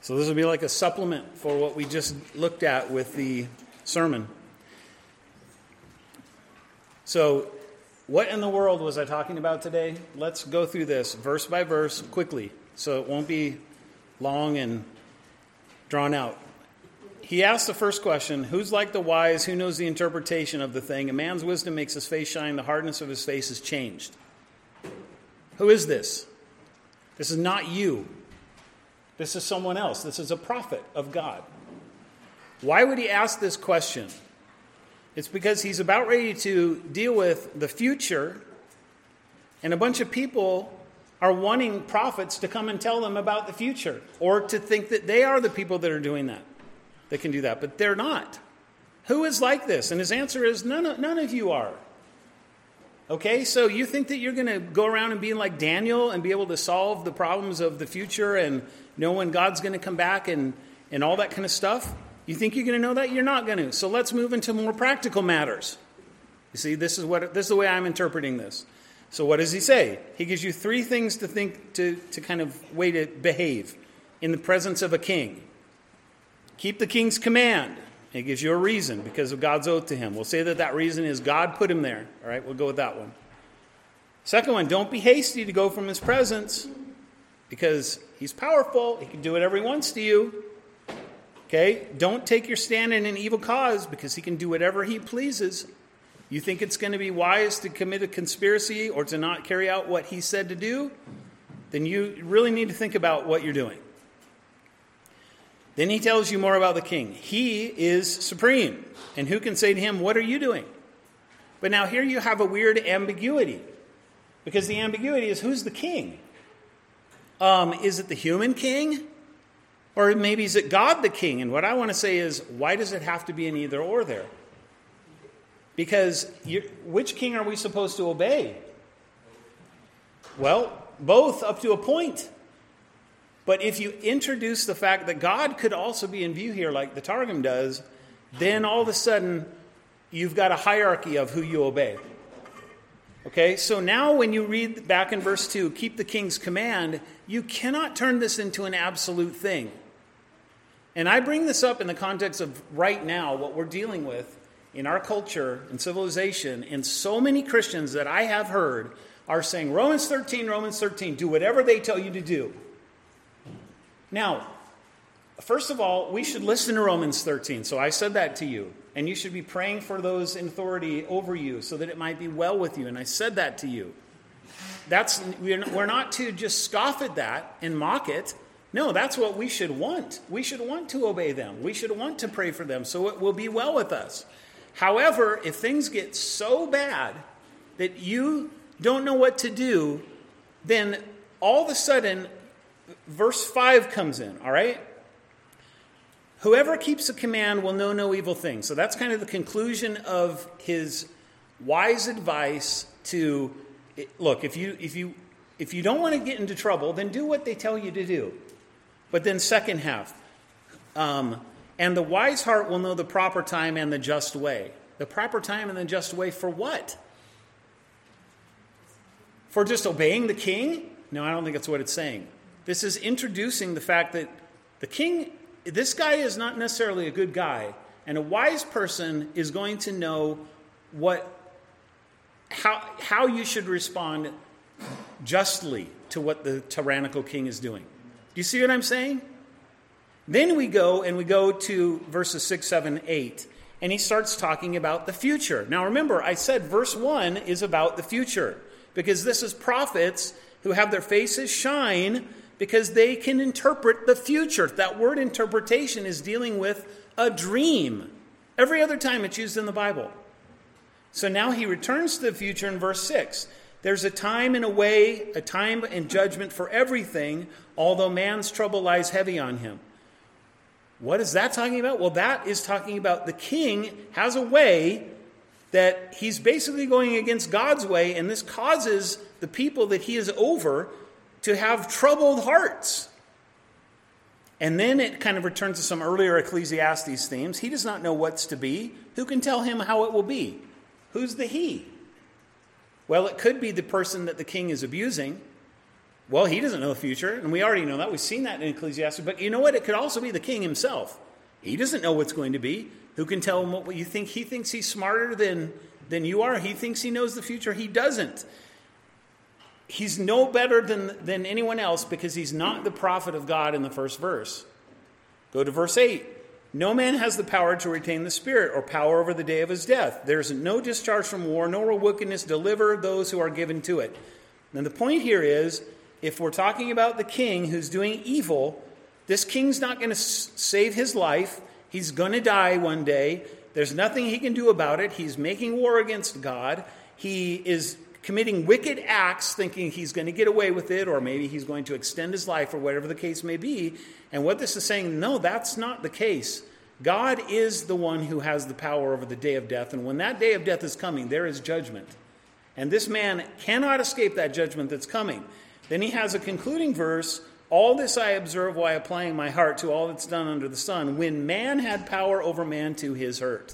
So this will be like a supplement for what we just looked at with the sermon. So what in the world was I talking about today? Let's go through this verse by verse quickly so it won't be long and drawn out. He asked the first question, who's like the wise, who knows the interpretation of the thing? A man's wisdom makes his face shine, the hardness of his face is changed. Who is this? This is not you. This is someone else. This is a prophet of God. Why would he ask this question? It's because he's about ready to deal with the future, and a bunch of people are wanting prophets to come and tell them about the future, or to think that they are the people that are doing that, that can do that, but they're not. Who is like this? And his answer is, none of you are. Okay, so you think that you're going to go around and be like Daniel and be able to solve the problems of the future and know when God's going to come back and all that kind of stuff? You think you're going to know that? You're not going to. So let's move into more practical matters. You see, this is the way I'm interpreting this. So what does he say? He gives you three things to think, to kind of way to behave in the presence of a king. Keep the king's command. It gives you a reason because of God's oath to him. We'll say that reason is God put him there. All right, we'll go with that one. Second one, don't be hasty to go from his presence because he's powerful. He can do whatever he wants to you. Okay, don't take your stand in an evil cause because he can do whatever he pleases. You think it's going to be wise to commit a conspiracy or to not carry out what he said to do? Then you really need to think about what you're doing. Then he tells you more about the king. He is supreme. And who can say to him, what are you doing? But now here you have a weird ambiguity. Because the ambiguity is, who's the king? Is it the human king? Or maybe is it God the king? And what I want to say is, why does it have to be an either or there? Because which king are we supposed to obey? Well, both up to a point. But if you introduce the fact that God could also be in view here, like the Targum does, then all of a sudden you've got a hierarchy of who you obey. Okay, so now when you read back in verse 2, keep the king's command, you cannot turn this into an absolute thing. And I bring this up in the context of right now, what we're dealing with in our culture and civilization, and so many Christians that I have heard are saying, Romans 13, do whatever they tell you to do. Now, first of all, we should listen to Romans 13. So I said that to you. And you should be praying for those in authority over you so that it might be well with you. And I said that to you. We're not to just scoff at that and mock it. No, that's what we should want. We should want to obey them. We should want to pray for them so it will be well with us. However, if things get so bad that you don't know what to do, then all of a sudden, verse 5 comes in, all right? Whoever keeps the command will know no evil thing. So that's kind of the conclusion of his wise advice to, look, if you don't want to get into trouble, then do what they tell you to do. But then second half, and the wise heart will know the proper time and the just way. The proper time and the just way for what? For just obeying the king? No, I don't think that's what it's saying. This is introducing the fact that the king, this guy is not necessarily a good guy, and a wise person is going to know how you should respond justly to what the tyrannical king is doing. Do you see what I'm saying? Then we go to verses 6, 7, 8, and he starts talking about the future. Now remember, I said verse 1 is about the future, because this is prophets who have their faces shine because they can interpret the future. That word interpretation is dealing with a dream. Every other time it's used in the Bible. So now he returns to the future in verse 6. There's a time and a way, a time and judgment for everything, although man's trouble lies heavy on him. What is that talking about? Well, that is talking about the king has a way that he's basically going against God's way, and this causes the people that he is over to have troubled hearts. And then it kind of returns to some earlier Ecclesiastes themes. He does not know what's to be. Who can tell him how it will be? Who's the he? Well, it could be the person that the king is abusing. Well, he doesn't know the future, and we already know that. We've seen that in Ecclesiastes. But you know what? It could also be the king himself. He doesn't know what's going to be. Who can tell him what you think? He thinks he's smarter than you are. He thinks he knows the future. He doesn't. He's no better than anyone else because he's not the prophet of God in the first verse. Go to verse 8. No man has the power to retain the spirit or power over the day of his death. There is no discharge from war, nor will wickedness deliver those who are given to it. And the point here is, if we're talking about the king who's doing evil, this king's not going to save his life. He's going to die one day. There's nothing he can do about it. He's making war against God. He is committing wicked acts, thinking he's going to get away with it, or maybe he's going to extend his life, or whatever the case may be. And what this is saying, no, that's not the case. God is the one who has the power over the day of death, and when that day of death is coming, there is judgment. And this man cannot escape that judgment that's coming. Then he has a concluding verse, all this I observe while applying my heart to all that's done under the sun, when man had power over man to his hurt.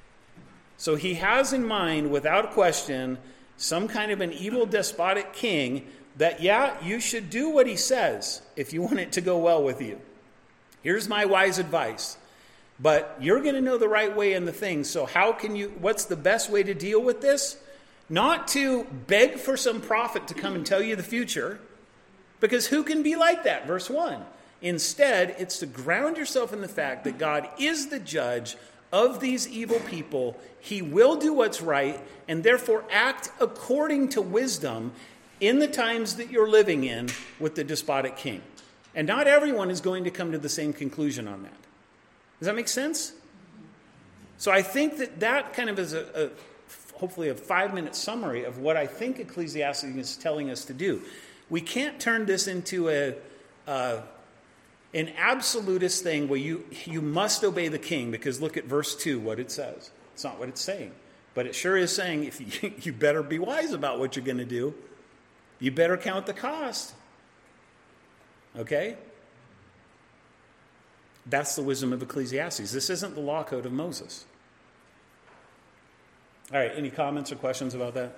So he has in mind, without question, some kind of an evil despotic king that, yeah, you should do what he says if you want it to go well with you. Here's my wise advice. But you're going to know the right way in the thing. So what's the best way to deal with this? Not to beg for some prophet to come and tell you the future, because who can be like that? Verse 1. Instead, it's to ground yourself in the fact that God is the judge of these evil people. He will do what's right, and therefore act according to wisdom in the times that you're living in with the despotic king. And not everyone is going to come to the same conclusion on that. Does that make sense? So I think that kind of is hopefully a 5-minute summary of what I think Ecclesiastes is telling us to do. We can't turn this into an absolutist thing where you must obey the king, because look at verse 2, what it says. It's not what it's saying. But it sure is saying if you better be wise about what you're going to do. You better count the cost. Okay? That's the wisdom of Ecclesiastes. This isn't the law code of Moses. All right, any comments or questions about that?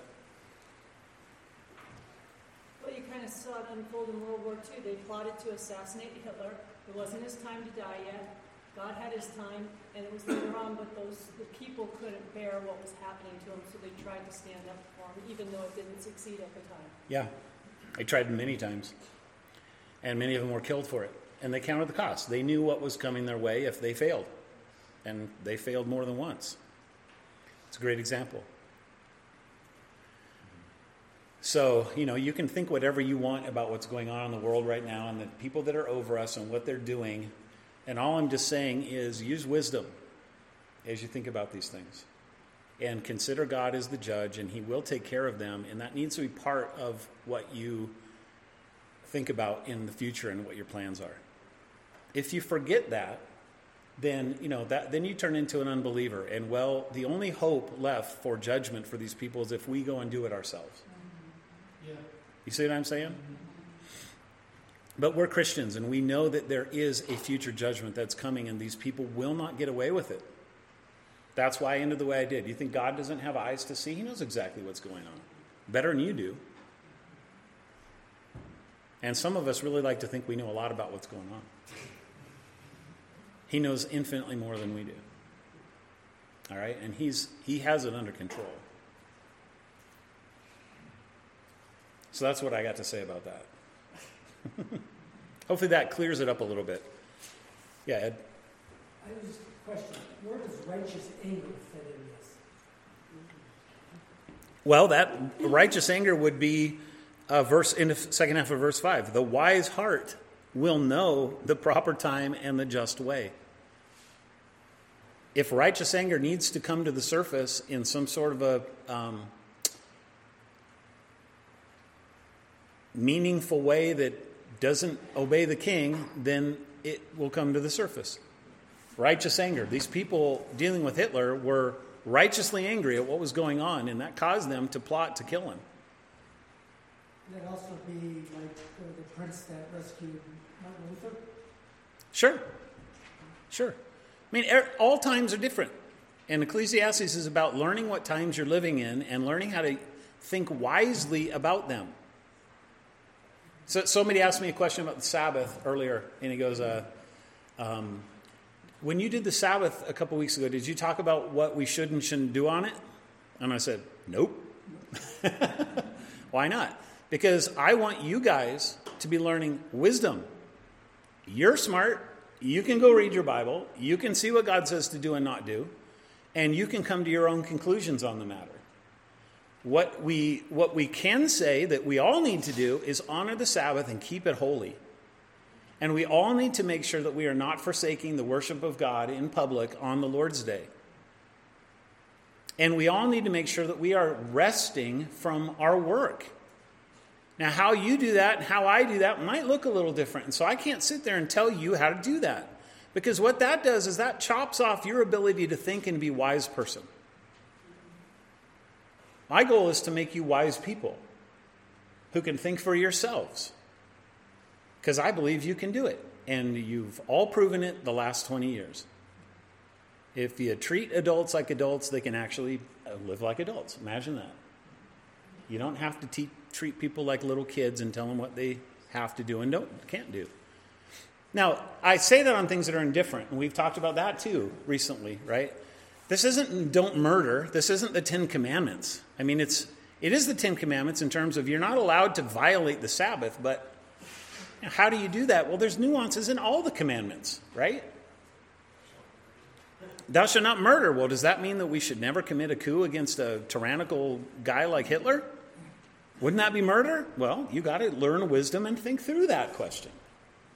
Well, you kind of saw it unfold in World War II. They plotted to assassinate Hitler. It wasn't his time to die yet. God had his time, and it was later on, but the people couldn't bear what was happening to them, so they tried to stand up for him, even though it didn't succeed at the time. Yeah, they tried many times, and many of them were killed for it. And they counted the cost. They knew what was coming their way if they failed. And they failed more than once. It's a great example. So, you can think whatever you want about what's going on in the world right now and the people that are over us and what they're doing. And all I'm just saying is use wisdom as you think about these things. And consider God as the judge, and he will take care of them. And that needs to be part of what you think about in the future and what your plans are. If you forget that, then then you turn into an unbeliever. And the only hope left for judgment for these people is if we go and do it ourselves. Yeah. You see what I'm saying? But we're Christians, and we know that there is a future judgment that's coming, and these people will not get away with it. That's why I ended the way I did. You think God doesn't have eyes to see? He knows exactly what's going on. Better than you do. And some of us really like to think we know a lot about what's going on. He knows infinitely more than we do. All right? And he has it under control. So that's what I got to say about that. Hopefully that clears it up a little bit. Yeah, Ed? I have just a question. Where does righteous anger fit in this? Well, that righteous anger would be a verse in the second half of verse 5. The wise heart will know the proper time and the just way. If righteous anger needs to come to the surface in some sort of a meaningful way that doesn't obey the king, then it will come to the surface. Righteous anger. These people dealing with Hitler were righteously angry at what was going on, and that caused them to plot to kill him. Could that also be like the prince that rescued Martin Luther? Sure. I mean, all times are different. And Ecclesiastes is about learning what times you're living in and learning how to think wisely about them. So somebody asked me a question about the Sabbath earlier, and he goes, when you did the Sabbath a couple weeks ago, did you talk about what we should and shouldn't do on it? And I said, nope. Why not? Because I want you guys to be learning wisdom. You're smart. You can go read your Bible. You can see what God says to do and not do. And you can come to your own conclusions on the matter. What we can say that we all need to do is honor the Sabbath and keep it holy. And we all need to make sure that we are not forsaking the worship of God in public on the Lord's Day. And we all need to make sure that we are resting from our work. Now, how you do that and how I do that might look a little different. And so I can't sit there and tell you how to do that. Because what that does is that chops off your ability to think and be a wise person. My goal is to make you wise people who can think for yourselves. Because I believe you can do it. And you've all proven it the last 20 years. If you treat adults like adults, they can actually live like adults. Imagine that. You don't have to treat people like little kids and tell them what they have to do and can't do. Now, I say that on things that are indifferent, and we've talked about that too recently, right? This isn't don't murder. This isn't the Ten Commandments. I mean, it is the Ten Commandments in terms of you're not allowed to violate the Sabbath, but how do you do that? Well, there's nuances in all the commandments, right? Thou shalt not murder. Well, does that mean that we should never commit a coup against a tyrannical guy like Hitler? Wouldn't that be murder? Well, you got to learn wisdom and think through that question.